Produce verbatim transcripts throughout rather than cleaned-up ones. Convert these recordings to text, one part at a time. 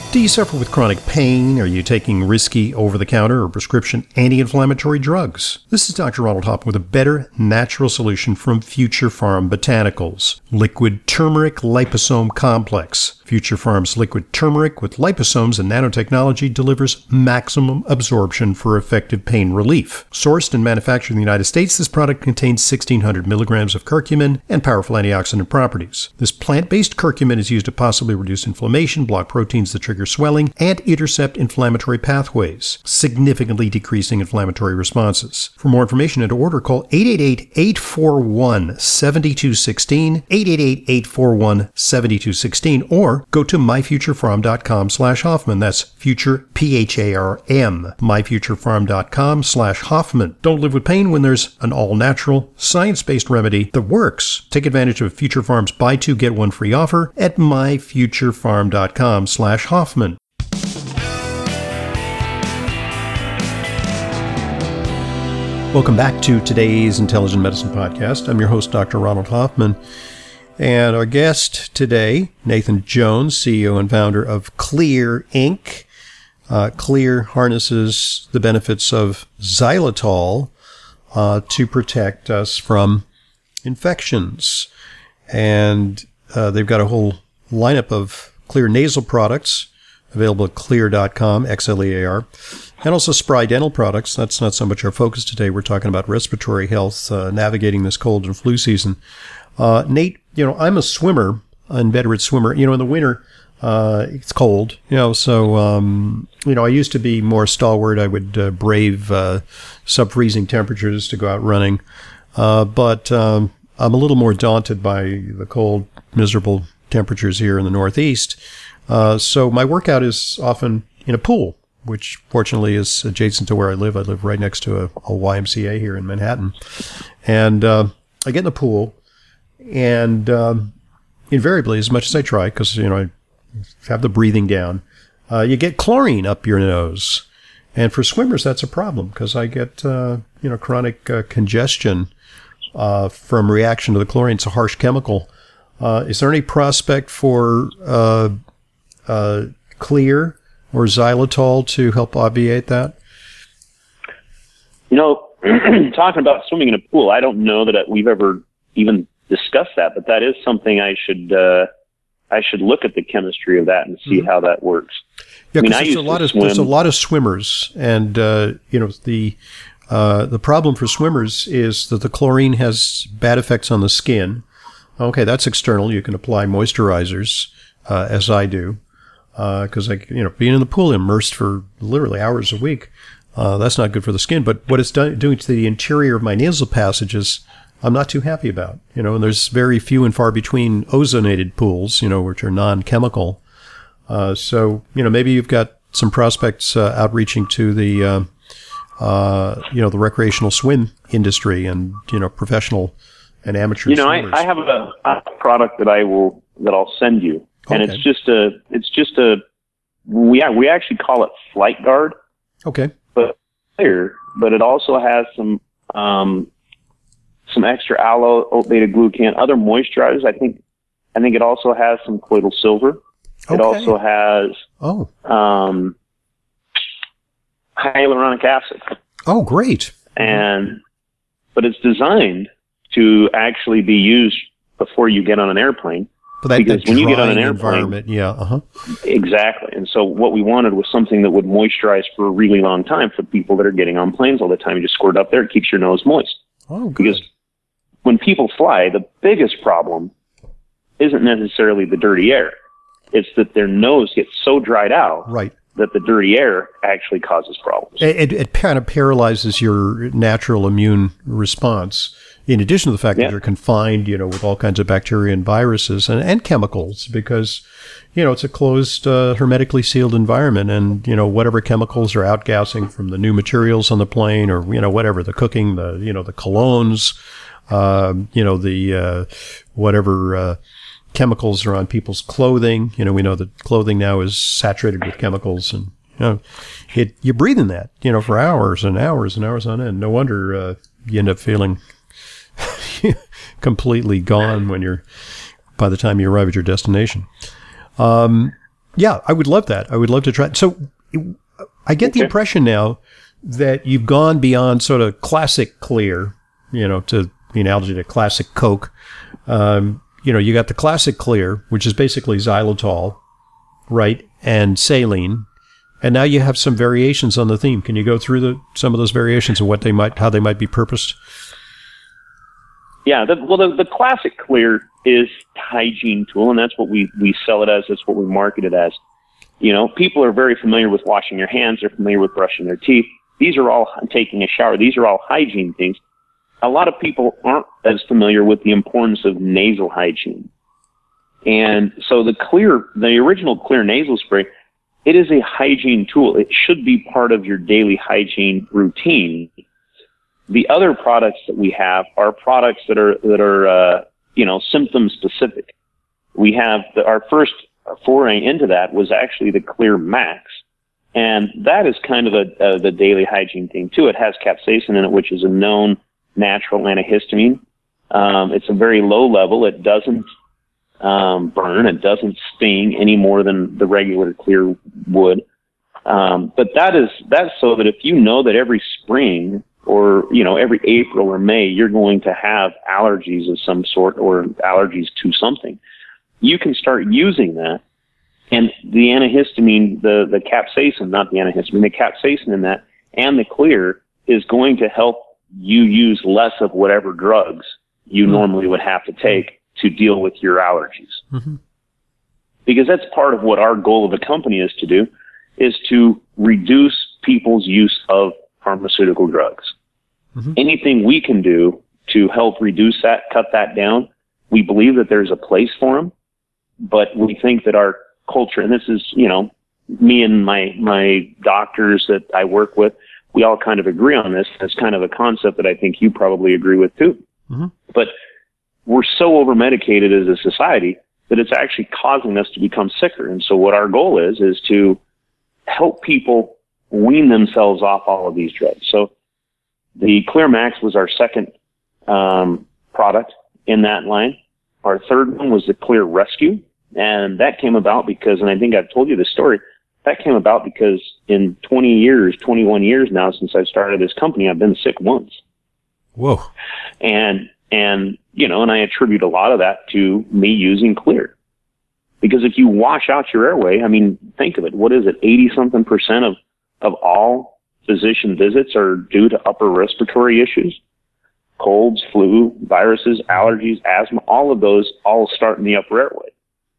Do you suffer with chronic pain? Are you taking risky over-the-counter or prescription anti-inflammatory drugs? This is Doctor Ronald Hoffman with a better natural solution from Future Pharm Botanicals. Liquid Turmeric Liposome Complex. Future Pharm's liquid turmeric with liposomes and nanotechnology delivers maximum absorption for effective pain relief. Sourced and manufactured in the United States, this product contains sixteen hundred milligrams of curcumin and powerful antioxidant properties. This plant-based curcumin is used to possibly reduce inflammation, block proteins that trigger swelling, and intercept inflammatory pathways, significantly decreasing inflammatory responses. For more information and to order, call eight eight eight, eight four one, seven two one six, eight eight eight, eight four one, seven two one six, or go to my future pharm dot com slash Hoffman. That's future, P H A R M, my future pharm dot com slash Hoffman. Don't live with pain when there's an all-natural, science-based remedy that works. Take advantage of Future Pharm's buy two, get one free offer at my future pharm dot com slash Hoffman. Welcome back to today's Intelligent Medicine Podcast. I'm your host, Doctor Ronald Hoffman. And our guest today, Nathan Jones, C E O and founder of Xlear Incorporated. Uh, Xlear harnesses the benefits of xylitol uh, to protect us from infections. And uh, they've got a whole lineup of Xlear nasal products available at xlear dot com, X L E A R, and also Spry dental products. That's not so much our focus today. We're talking about respiratory health, uh, navigating this cold and flu season. Uh, Nate, you know, I'm a swimmer, an inveterate swimmer. You know, in the winter, uh, it's cold, you know, so, um, you know, I used to be more stalwart. I would uh, brave uh, sub-freezing temperatures to go out running. Uh, but um, I'm a little more daunted by the cold, miserable temperatures here in the Northeast. Uh, so my workout is often in a pool, which fortunately is adjacent to where I live. I live right next to a, a Y M C A here in Manhattan. And uh, I get in the pool. And um, invariably, as much as I try, because, you know, I have the breathing down, uh, you get chlorine up your nose. And for swimmers, that's a problem because I get, uh, you know, chronic uh, congestion uh, from reaction to the chlorine. It's a harsh chemical. Uh, is there any prospect for uh, uh, Xlear or xylitol to help obviate that? You know, talking about swimming in a pool, I don't know that we've ever even discuss that, but that is something I should uh, I should look at the chemistry of that and see mm-hmm. how that works. Yeah, I mean, because there's a lot of there's a lot of swimmers, and uh, you know the uh, the problem for swimmers is that the chlorine has bad effects on the skin. Okay, that's external. You can apply moisturizers, uh, as I do, because uh, I you know being in the pool immersed for literally hours a week, uh, that's not good for the skin. But what it's done, doing to the interior of my nasal passages, I'm not too happy about, you know, and there's very few and far between ozonated pools, you know, which are non-chemical. Uh, so, you know, maybe you've got some prospects uh, outreaching to the, uh, uh, you know, the recreational swim industry and, you know, professional and amateur You know, swimmers. I, I have a, a product that I will, that I'll send you. And okay. it's just a, it's just a, we, we actually call it Flight Guard. Okay. But, but it also has some, um, some extra aloe, oat beta glucan, other moisturizers. I think, I think it also has some colloidal silver. Okay. It also has oh um, hyaluronic acid. Oh, great! And but it's designed to actually be used before you get on an airplane. But that, because that when you get on an airplane, airplane, yeah, uh huh, exactly. And so what we wanted was something that would moisturize for a really long time for people that are getting on planes all the time. You just squirt up there; it keeps your nose moist. Oh, good. Because when people fly, the biggest problem isn't necessarily the dirty air. It's that their nose gets so dried out right. that the dirty air actually causes problems. It, it, it kind of paralyzes your natural immune response, in addition to the fact yeah. that you're confined, you know, with all kinds of bacteria and viruses and, and chemicals, because, you know, it's a closed, uh, hermetically sealed environment, and, you know, whatever chemicals are outgassing from the new materials on the plane, or, you know, whatever, the cooking, the, you know, the colognes, uh, you know, the, uh, whatever, uh, chemicals are on people's clothing. You know, we know that clothing now is saturated with chemicals, and, you know, it, you breathe in that, you know, for hours and hours and hours on end. No wonder, uh, you end up feeling completely gone when you're, by the time you arrive at your destination. Um, Yeah, I would love that. I would love to try. So I get the Okay. impression now that you've gone beyond sort of classic clear, you know, to the analogy to classic Coke. Um, you know, you got the classic clear, which is basically xylitol, right, and saline. And now you have some variations on the theme. Can you go through the some of those variations and what they might, how they might be purposed? Yeah, the, well, the, the classic clear is hygiene tool, and that's what we, we sell it as. That's what we market it as. You know, people are very familiar with washing their hands. They're familiar with brushing their teeth. These are all taking a shower. These are all hygiene things. A lot of people aren't as familiar with the importance of nasal hygiene. And so the clear, the original clear nasal spray, it is a hygiene tool. It should be part of your daily hygiene routine. The other products that we have are products that are, that are, uh, you know, symptom specific. We have the, our first foray into that was actually the Clear Max. And that is kind of a, uh, the daily hygiene thing too. It has capsaicin in it, which is a known natural antihistamine. Um, it's a very low level. It doesn't, um, burn. It doesn't sting any more than the regular clear would. Um, but that is, that's so that if you know that every spring or, you know, every April or May, you're going to have allergies of some sort or allergies to something, you can start using that. And the antihistamine, the, the capsaicin, not the antihistamine, the capsaicin in that and the clear is going to help you use less of whatever drugs you mm-hmm. normally would have to take to deal with your allergies. Mm-hmm. Because that's part of what our goal of the company is to do, is to reduce people's use of pharmaceutical drugs. Mm-hmm. Anything we can do to help reduce that, cut that down, we believe that there's a place for them, but we think that our culture, and this is, you know, me and my, my doctors that I work with, we all kind of agree on this. It's kind of a concept that I think you probably agree with too. Mm-hmm. But we're so over-medicated as a society that it's actually causing us to become sicker. And so what our goal is, is to help people wean themselves off all of these drugs. So the Clear Max was our second um, product in that line. Our third one was the Clear Rescue. And that came about because, and I think I've told you this story, that came about because in twenty years, twenty-one years now since I started this company, I've been sick once. Whoa. And, and, you know, and I attribute a lot of that to me using Clear. Because if you wash out your airway, I mean, think of it. What is it? eighty something percent of, of all physician visits are due to upper respiratory issues. Colds, flu, viruses, allergies, asthma, all of those all start in the upper airway.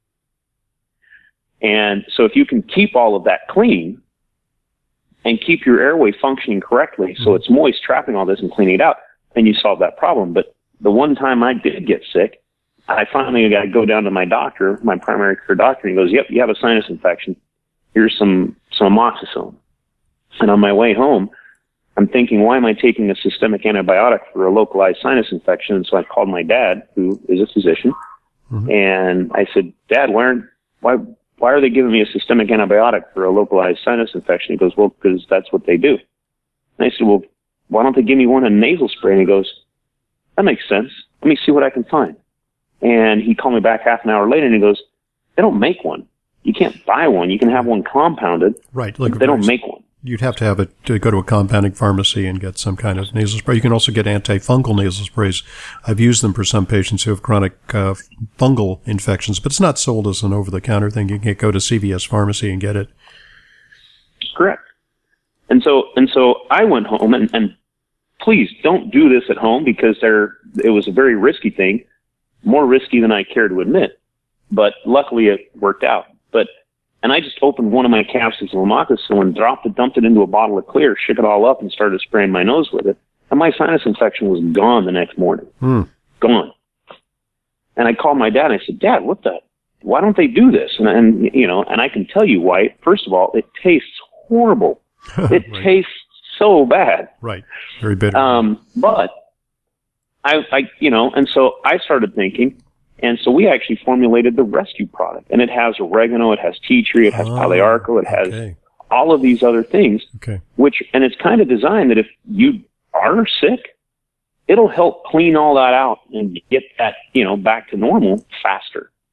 And so if you can keep all of that clean and keep your airway functioning correctly so it's moist, trapping all this and cleaning it out, then you solve that problem. But the one time I did get sick, I finally got to go down to my doctor, my primary care doctor, and he goes, yep, you have a sinus infection. Here's some, some amoxicillin. And on my way home, I'm thinking, why am I taking a systemic antibiotic for a localized sinus infection? And so I called my dad, who is a physician, mm-hmm. and I said, Dad, why aren't, why, why are they giving me a systemic antibiotic for a localized sinus infection? He goes, well, because that's what they do. And I said, well, why don't they give me one in nasal spray? And he goes, that makes sense. Let me see what I can find. And he called me back half an hour later and he goes, they don't make one. You can't buy one. You can have one compounded. Right. Like they don't make one. You'd have to have it to go to a compounding pharmacy and get some kind of nasal spray. You can also get antifungal nasal sprays. I've used them for some patients who have chronic uh, fungal infections, but it's not sold as an over-the-counter thing. You can go to C V S pharmacy and get it. Correct. And so, and so I went home and, and please don't do this at home because there, it was a very risky thing, more risky than I care to admit, but luckily it worked out. But And I just opened one of my capsules of amoxicillin, dropped it, dumped it into a bottle of Clear, shook it all up, and started spraying my nose with it. And my sinus infection was gone the next morning. Mm. Gone. And I called my dad, and I said, Dad, what the, why don't they do this? And, and you know, and I can tell you why. First of all, it tastes horrible. It right. tastes so bad. Right. Very bitter. Um, but I, I, you know, and so I started thinking, and so we actually formulated the Rescue product, and it has oregano, it has tea tree, it has oh, palearco, it has okay. all of these other things, okay. which, and it's kind of designed that if you are sick, it'll help clean all that out and get that, you know, back to normal faster.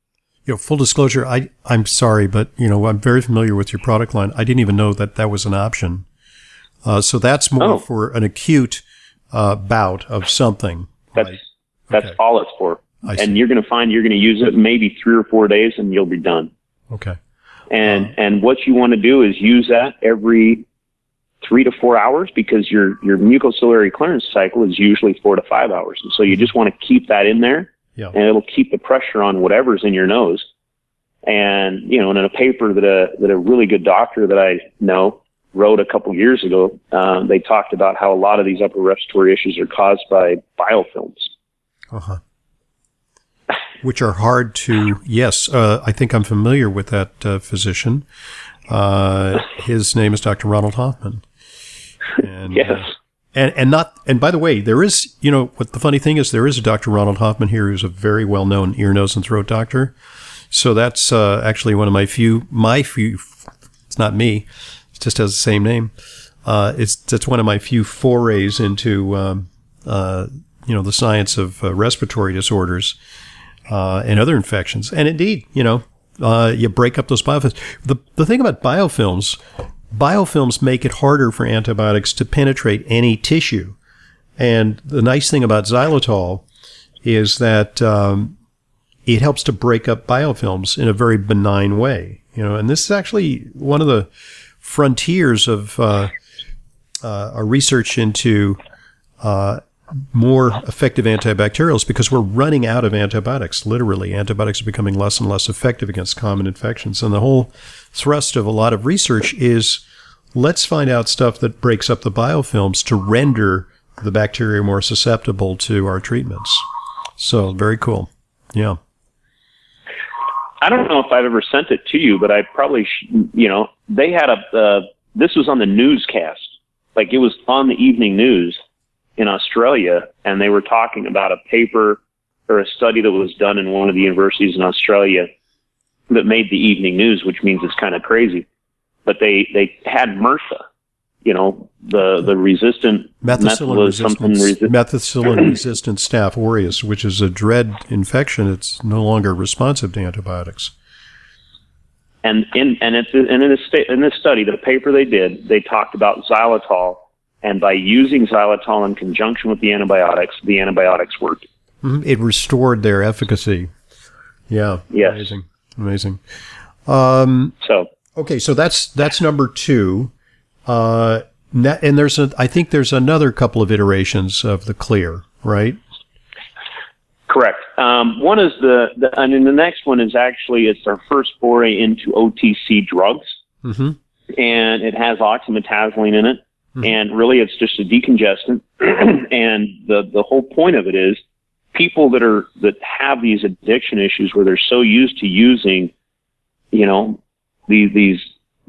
You know, full disclosure, I, I'm sorry, but, you know, I'm very familiar with your product line. I didn't even know that that was an option. Uh, so that's more oh. for an acute uh, bout of something. That's right? that's Okay. all it's for. I and see. you're going to find you're going to use it maybe three or four days and you'll be done. Okay. And Uh, and what you want to do is use that every three to four hours because your your mucociliary clearance cycle is usually four to five hours. And so you just want to keep that in there. Yeah. And it'll keep the pressure on whatever's in your nose. And, you know, and in a paper that a, that a really good doctor that I know wrote a couple years ago, um, they talked about how a lot of these upper respiratory issues are caused by biofilms. Uh-huh. Which are hard to, yes, uh, I think I'm familiar with that uh, physician. Uh, his name is Doctor Ronald Hoffman. And, yes. Uh, And and not and by the way, there is, you know, what the funny thing is, there is a Doctor Ronald Hoffman here who's a very well known ear, nose, and throat doctor. So that's uh, actually one of my few my few. It's not me. It just has the same name. Uh, it's that's one of my few forays into um, uh, you know the science of uh, respiratory disorders uh, and other infections. And indeed, you know, uh, you break up those biofilms. The the thing about biofilms. Biofilms make it harder for antibiotics to penetrate any tissue. And the nice thing about xylitol is that um, it helps to break up biofilms in a very benign way. You know, and this is actually one of the frontiers of uh, uh, our research into uh, more effective antibacterials because we're running out of antibiotics. Literally, antibiotics are becoming less and less effective against common infections. And the whole thrust of a lot of research is let's find out stuff that breaks up the biofilms to render the bacteria more susceptible to our treatments. So very cool. Yeah. I don't know if I've ever sent it to you, but I probably, sh- you know, they had a, uh, this was on the newscast. Like it was on the evening news in Australia, and they were talking about a paper or a study that was done in one of the universities in Australia that made the evening news, which means it's kind of crazy. But they, they had MRSA, you know, the, the resistant Methicillin resistant, resistant methicillin resistant Staph aureus, which is a dread infection. It's no longer responsive to antibiotics. And in, and it's, and in this sta- in this study, the paper they did, they talked about xylitol, and by using xylitol in conjunction with the antibiotics, the antibiotics worked. Mm-hmm. It restored their efficacy. Yeah. Yes. Amazing. Amazing. Um, so okay, so that's that's number two, uh, and there's a I think there's another couple of iterations of the Clear, right? Correct. Um, one is the, the and then the next one is actually it's our first foray into O T C drugs, mm-hmm. and it has oxymetazoline in it, mm-hmm. and really it's just a decongestant, and the the whole point of it is people that are that have these addiction issues where they're so used to using, you know, these these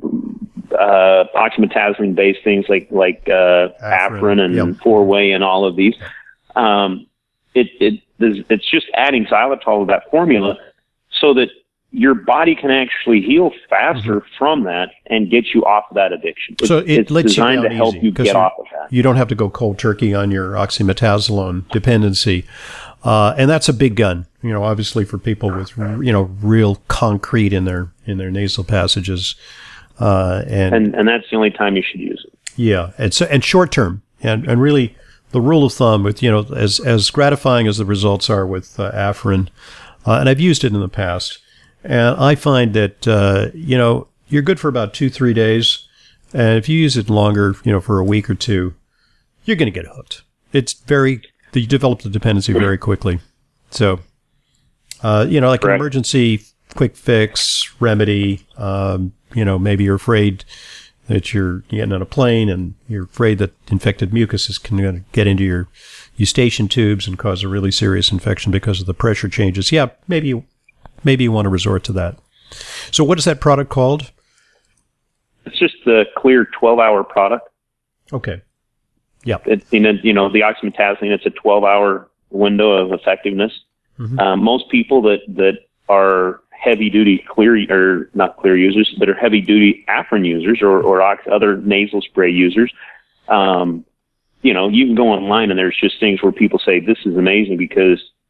uh, oxymetazoline based things like like uh, Afrin and yep. four way and all of these. Um, it it it's just adding xylitol to that formula so that your body can actually heal faster mm-hmm. from that and get you off of that addiction. It's, so it it's lets designed you to help you get off of that. You don't have to go cold turkey on your oxymetazoline dependency. Uh, and that's a big gun, you know, obviously for people with, you know, real concrete in their, in their nasal passages. Uh, and, and, and that's the only time you should use it. Yeah. And so, and short term and, and really the rule of thumb with, you know, as, as gratifying as the results are with uh, Afrin, uh, and I've used it in the past, and I find that, uh, you know, you're good for about two, three days. And if you use it longer, you know, for a week or two, you're going to get hooked. It's very, you develop the dependency very quickly. So, uh, you know, like Correct. An emergency quick fix remedy, um, you know, maybe you're afraid that you're getting on a plane and you're afraid that infected mucus is going to get into your eustachian tubes and cause a really serious infection because of the pressure changes. Yeah, maybe you, maybe you want to resort to that. So what is that product called? It's just the Clear twelve-hour product. Okay. Yeah. It, you know, the oxymetazoline, it's a twelve-hour window of effectiveness. Mm-hmm. Um, most people that, that are heavy-duty Clear, or not Clear users, that are heavy-duty Afrin users or, or other nasal spray users, um, you know, you can go online and there's just things where people say, this is amazing because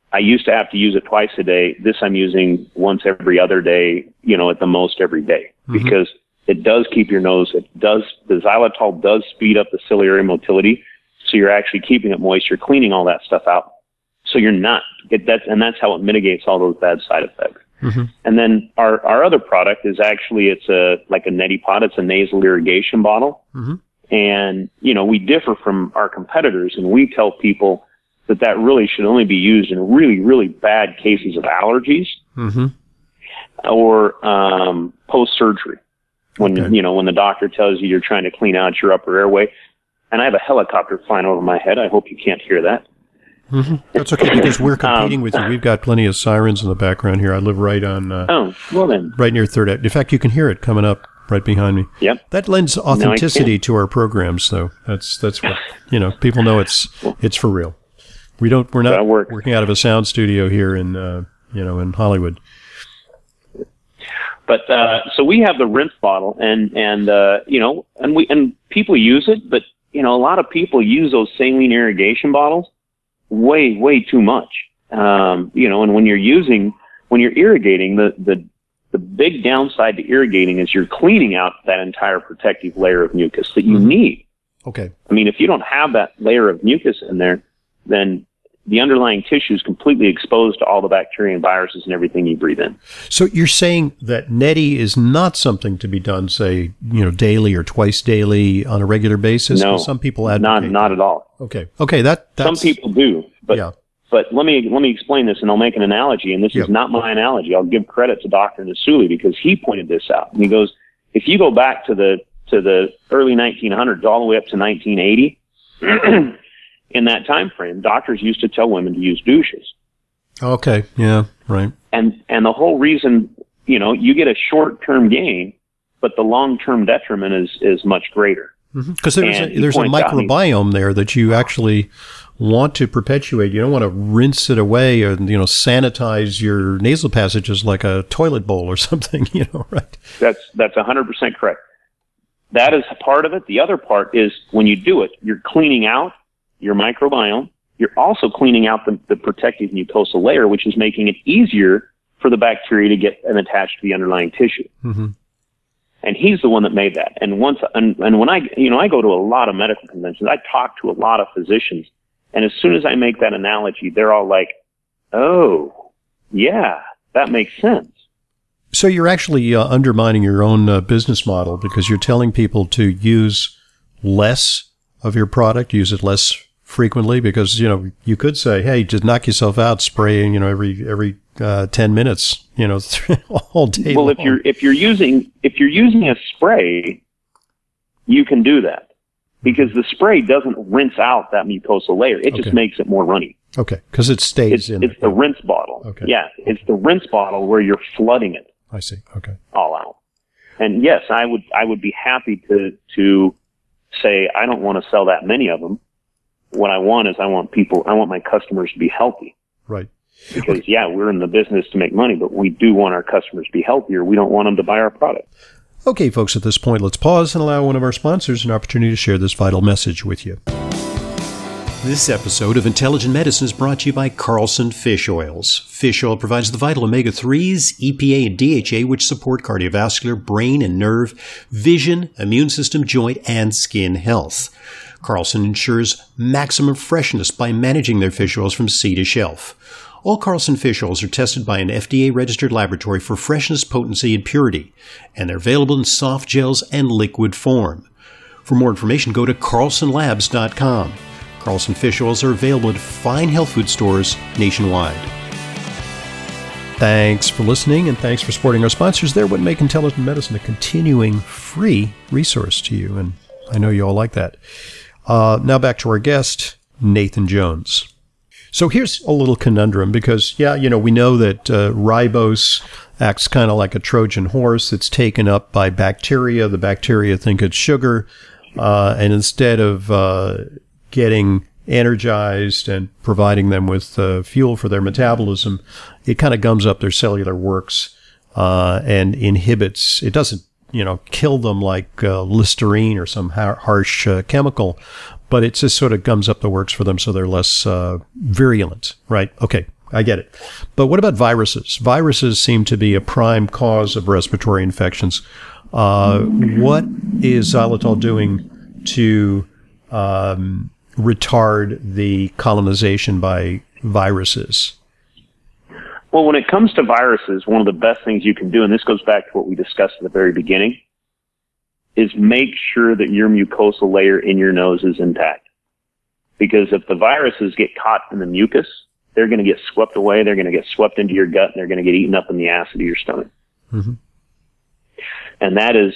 I used to have to use it twice a day. This I'm using once every other day, you know, at the most every day, mm-hmm. because it does keep your nose. It does, the xylitol does speed up the ciliary motility. So you're actually keeping it moist. You're cleaning all that stuff out. So you're not, it, that's, and that's how it mitigates all those bad side effects. Mm-hmm. And then our, our other product is actually, it's a, like a neti pot. It's a nasal irrigation bottle. Mm-hmm. And, you know, we differ from our competitors, and we tell people that that really should only be used in really, really bad cases of allergies, mm-hmm. or, um, post-surgery. When, okay. you know, when the doctor tells you you're trying to clean out your upper airway. And I have a helicopter flying over my head. I hope you can't hear that. Mm-hmm. That's okay, because we're competing um, with you. We've got plenty of sirens in the background here. I live right on, uh, oh, well then. right near Third Ave. In fact, you can hear it coming up right behind me. Yep. That lends authenticity to our programs, though. That's that's what, you know, people know it's it's for real. We don't, we're not working out of a sound studio here in, uh, you know, in Hollywood. But, uh, so we have the rinse bottle, and, and, uh, you know, and we, and people use it, but, you know, a lot of people use those saline irrigation bottles way, way too much. Um, you know, and when you're using, when you're irrigating, the, the, the big downside to irrigating is you're cleaning out that entire protective layer of mucus that you mm-hmm. need. Okay. I mean, if you don't have that layer of mucus in there, then the underlying tissue is completely exposed to all the bacteria and viruses and everything you breathe in. So you're saying that neti is not something to be done, say, you know, daily or twice daily on a regular basis? No, some people advocate not not at all. Okay, okay, that that's, some people do, but yeah. but let me let me explain this, and I'll make an analogy. And this yep. is not my analogy. I'll give credit to Doctor Nasuli because he pointed this out. And he goes, if you go back to the to the early nineteen hundreds all the way up to nineteen eighty. In that time frame, doctors used to tell women to use douches. Okay, yeah, right. And and the whole reason, you know, you get a short-term gain, but the long-term detriment is is much greater. Because mm-hmm. there's a, there's a microbiome out, there that you actually want to perpetuate. You don't want to rinse it away or, you know, sanitize your nasal passages like a toilet bowl or something, you know, right? That's that's one hundred percent correct. That is a part of it. The other part is when you do it, you're cleaning out your microbiome. You're also cleaning out the, the protective mucosal layer, which is making it easier for the bacteria to get and attach to the underlying tissue. Mm-hmm. And he's the one that made that. And once, and, and when I, you know, I go to a lot of medical conventions, I talk to a lot of physicians, and as soon as I make that analogy, they're all like, oh, yeah, that makes sense. So you're actually uh, undermining your own uh, business model because you're telling people to use less of your product, use it less frequently, because, you know, you could say, hey, just knock yourself out, spraying, you know, every every uh, ten minutes, you know, all day well, long. if you're if you're using if you're using a spray, you can do that because the spray doesn't rinse out that mucosal layer. It okay. just makes it more runny. Okay, because it stays it's, in. It's it. the rinse bottle. Okay. Yeah, it's the rinse bottle where you're flooding it. I see. Okay. All out. And yes, I would I would be happy to to say I don't want to sell that many of them. What I want is I want people, I want my customers to be healthy. Right. Because, yeah, we're in the business to make money, but we do want our customers to be healthier. We don't want them to buy our product. Okay, folks, at this point, let's pause and allow one of our sponsors an opportunity to share this vital message with you. This episode of Intelligent Medicine is brought to you by Carlson Fish Oils. Fish oil provides the vital omega threes, E P A, and D H A, which support cardiovascular, brain and nerve, vision, immune system, joint, and skin health. Carlson ensures maximum freshness by managing their fish oils from sea to shelf. All Carlson fish oils are tested by an F D A-registered laboratory for freshness, potency, and purity, and they're available in soft gels and liquid form. For more information, go to carlson labs dot com. Carlson fish oils are available at fine health food stores nationwide. Thanks for listening, and thanks for supporting our sponsors. They're what make Intelligent Medicine a continuing free resource to you, and I know you all like that. Uh, now back to our guest, Nathan Jones. So here's a little conundrum because, yeah, you know, we know that uh, ribose acts kind of like a Trojan horse. It's taken up by bacteria. The bacteria think it's sugar. Uh, and instead of uh, getting energized and providing them with uh, fuel for their metabolism, it kind of gums up their cellular works uh, and inhibits. It doesn't, you know, kill them like uh, Listerine or some har- harsh uh, chemical, but it just sort of gums up the works for them so they're less uh, virulent, right? Okay, I get it. But what about viruses? Viruses seem to be a prime cause of respiratory infections. Uh, what is xylitol doing to um, retard the colonization by viruses? Well, when it comes to viruses, one of the best things you can do, and this goes back to what we discussed at the very beginning, is make sure that your mucosal layer in your nose is intact. Because if the viruses get caught in the mucus, they're going to get swept away, they're going to get swept into your gut, and they're going to get eaten up in the acid of your stomach. Mm-hmm. And that is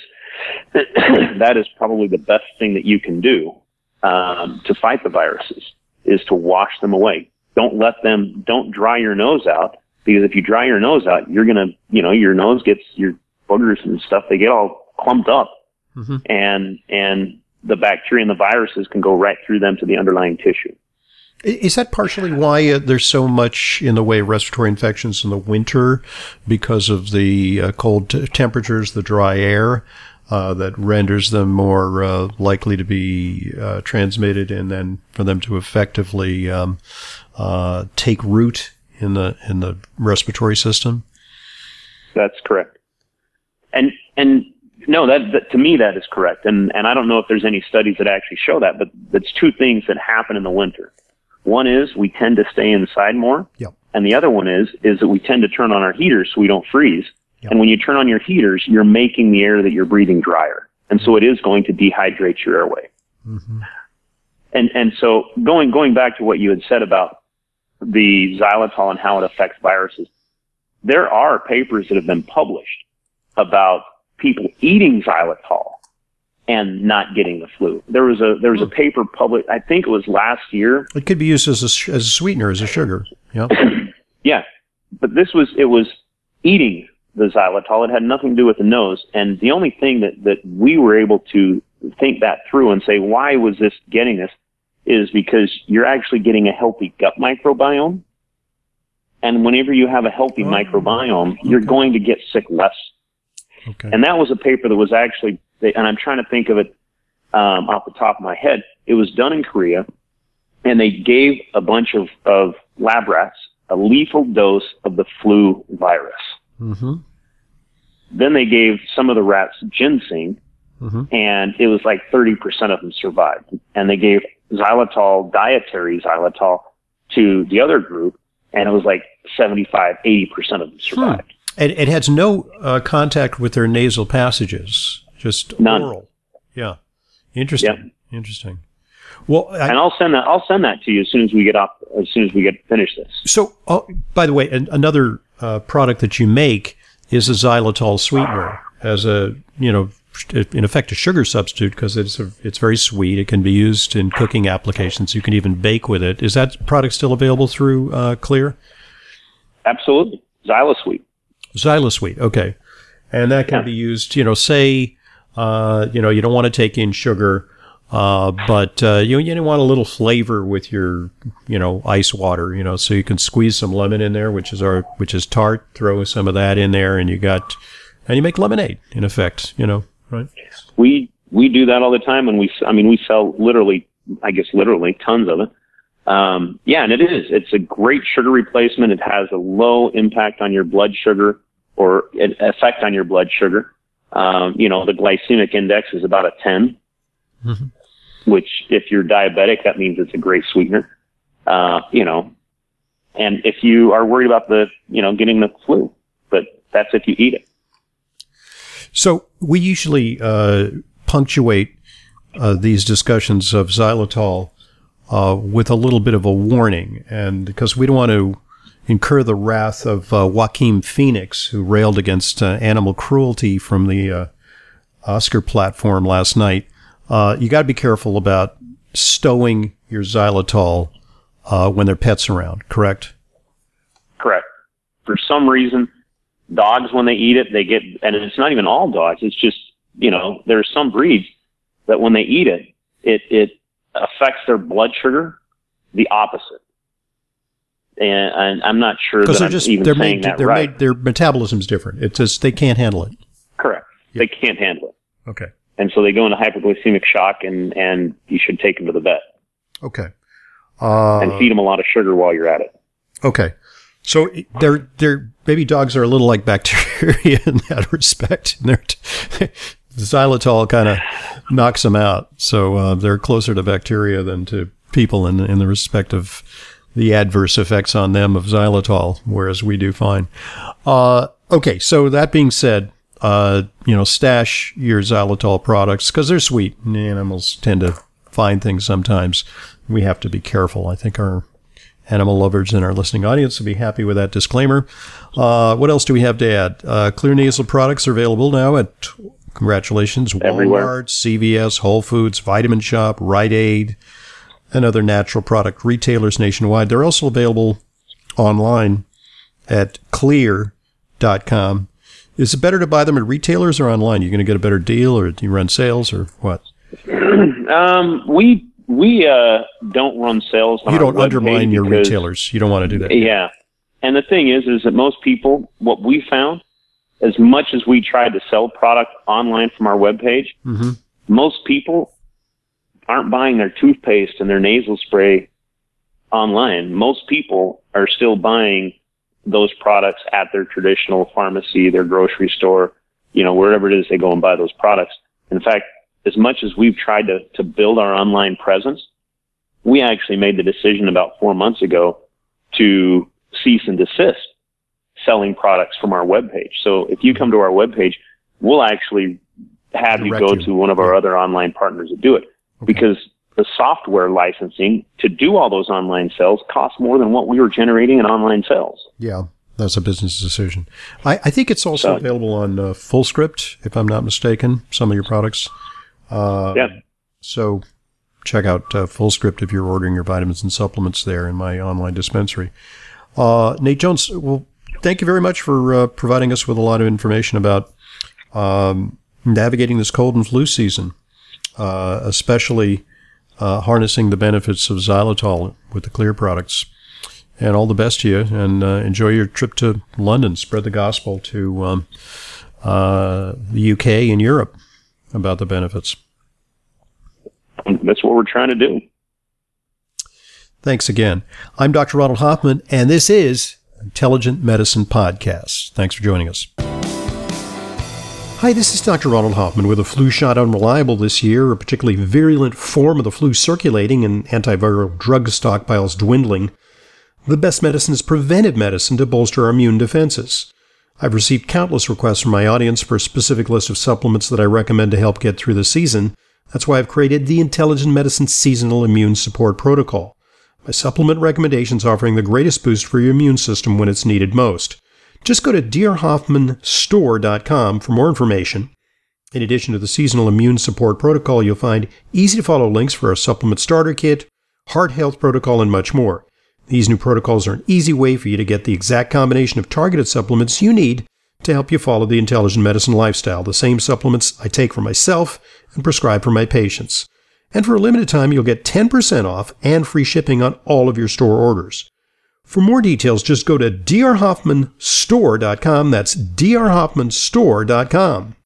that is probably the best thing that you can do um, to fight the viruses, is to wash them away. Don't let them, don't dry your nose out, because if you dry your nose out, you're going to, you know, your nose gets, your boogers and stuff, they get all clumped up. Mm-hmm. And, and the bacteria and the viruses can go right through them to the underlying tissue. Is that partially why uh, there's so much in the way of respiratory infections in the winter, because of the uh, cold t- temperatures, the dry air, uh, that renders them more uh, likely to be uh, transmitted, and then for them to effectively um, uh, take root in the in the respiratory system? That's correct. And and no, that, that to me that is correct. And and I don't know if there's any studies that actually show that, but that's two things that happen in the winter. One is we tend to stay inside more. Yep. And the other one is, is that we tend to turn on our heaters so we don't freeze. Yep. And when you turn on your heaters, you're making the air that you're breathing drier. And so it is going to dehydrate your airway. Mm-hmm. And, and so going, going back to what you had said about the xylitol and how it affects viruses, there are papers that have been published about people eating xylitol and not getting the flu. There was a there was a paper published, I think it was last year. It could be used as a, as a sweetener, as a sugar. Yeah. Yeah. But this was, it was eating the xylitol. It had nothing to do with the nose. And the only thing that, that we were able to think that through and say, why was this getting this, is because you're actually getting a healthy gut microbiome. And whenever you have a healthy oh, microbiome, okay. you're going to get sick less. Okay. And that was a paper that was actually, and I'm trying to think of it um, off the top of my head. It was done in Korea, and they gave a bunch of, of lab rats a lethal dose of the flu virus. Mm-hmm. Then they gave some of the rats ginseng, mm-hmm. and it was like thirty percent of them survived. And they gave xylitol, dietary xylitol, to the other group, and it was like seventy-five, eighty percent of them survived. Hmm. And it has no uh, contact with their nasal passages, just None. Oral. Yeah, interesting. Yep. Interesting. Well, I, and I'll send that. I'll send that to you as soon as we get off. As soon as we get finished this. So, oh, by the way, an, another uh, product that you make is a xylitol sweetener, as a you know, in effect, a sugar substitute, because it's a, it's very sweet. It can be used in cooking applications. You can even bake with it. Is that product still available through uh, Xlear? Absolutely, XyloSweet. XyloSweet, okay. And that can yeah. be used, you know, say, uh, you know, you don't want to take in sugar, uh, but uh, you, you want a little flavor with your, you know, ice water, you know, so you can squeeze some lemon in there, which is our, which is tart, throw some of that in there, and you got, and you make lemonade, in effect, you know, right? We, we do that all the time, and we, I mean, we sell literally, I guess literally, tons of it. Um, yeah, and it is. It's a great sugar replacement. It has a low impact on your blood sugar, or an effect on your blood sugar. Um, you know, the glycemic index is about a ten, mm-hmm. which if you're diabetic, that means it's a great sweetener. Uh, you know, and if you are worried about the, you know, getting the flu, but that's if you eat it. So we usually, uh, punctuate, uh, these discussions of xylitol Uh, with a little bit of a warning, and because we don't want to incur the wrath of uh, Joaquin Phoenix, who railed against uh, animal cruelty from the uh, Oscar platform last night, uh, you got to be careful about stowing your xylitol uh, when there are pets around, correct? Correct. For some reason, dogs, when they eat it, they get, and it's not even all dogs, it's just, you know, there are some breeds that when they eat it, it, it, affects their blood sugar the opposite. And, and I'm not sure that I'm just, even they're saying made, that they're right. Made, their metabolism's different. It's just they can't handle it. Correct. Yep. They can't handle it. Okay. And so they go into hyperglycemic shock, and, and you should take them to the vet. Okay. Uh, and feed them a lot of sugar while you're at it. Okay. So they're, they're, baby dogs are a little like bacteria in that respect. And they're t- xylitol kind of knocks them out. So uh, they're closer to bacteria than to people in, in the respect of the adverse effects on them of xylitol, whereas we do fine. Uh, okay, so that being said, uh, you know, stash your xylitol products because they're sweet. And animals tend to find things sometimes. We have to be careful. I think our animal lovers in our listening audience will be happy with that disclaimer. Uh, what else do we have to add? Uh, Clear Nasal products are available now at, congratulations, everywhere. Walmart, C V S, Whole Foods, Vitamin Shop, Rite Aid, and other natural product retailers nationwide. They're also available online at clear dot com. Is it better to buy them at retailers or online? You're going to get a better deal, or do you run sales, or what? um, we we uh, don't run sales on You our don't undermine your because, retailers. You don't want to do that. Yeah. And the thing is, is that most people, what we found, as much as we tried to sell product online from our webpage, mm-hmm. most people aren't buying their toothpaste and their nasal spray online. Most people are still buying those products at their traditional pharmacy, their grocery store, you know, wherever it is they go and buy those products. In fact, as much as we've tried to, to build our online presence, we actually made the decision about four months ago to cease and desist selling products from our webpage. So if you come to our webpage, we'll actually have Direct you go you. to one of our Yeah. other online partners that do it. Okay. Because the software licensing to do all those online sales costs more than what we were generating in online sales. Yeah, that's a business decision. I, I think it's also So- available on uh, FullScript, if I'm not mistaken, some of your products. Uh, Yeah. So check out uh, FullScript if you're ordering your vitamins and supplements there in my online dispensary. Uh, Nate Jones, well, thank you very much for uh, providing us with a lot of information about um, navigating this cold and flu season, uh, especially uh, harnessing the benefits of xylitol with the Clear products. And all the best to you, and uh, enjoy your trip to London. Spread the gospel to um, uh, the U K and Europe about the benefits. That's what we're trying to do. Thanks again. I'm Doctor Ronald Hoffman, and this is Intelligent Medicine Podcast. Thanks for joining us. Hi, this is Doctor Ronald Hoffman. With a flu shot unreliable this year, a particularly virulent form of the flu circulating, and antiviral drug stockpiles dwindling, the best medicine is preventive medicine to bolster our immune defenses. I've received countless requests from my audience for a specific list of supplements that I recommend to help get through the season. That's why I've created the Intelligent Medicine Seasonal Immune Support Protocol. My supplement recommendations offering the greatest boost for your immune system when it's needed most. Just go to d r hoffman store dot com for more information. In addition to the Seasonal Immune Support Protocol, you'll find easy-to-follow links for our supplement starter kit, heart health protocol, and much more. These new protocols are an easy way for you to get the exact combination of targeted supplements you need to help you follow the intelligent medicine lifestyle, the same supplements I take for myself and prescribe for my patients. And for a limited time, you'll get ten percent off and free shipping on all of your store orders. For more details, just go to d r hoffman store dot com. That's d r hoffman store dot com.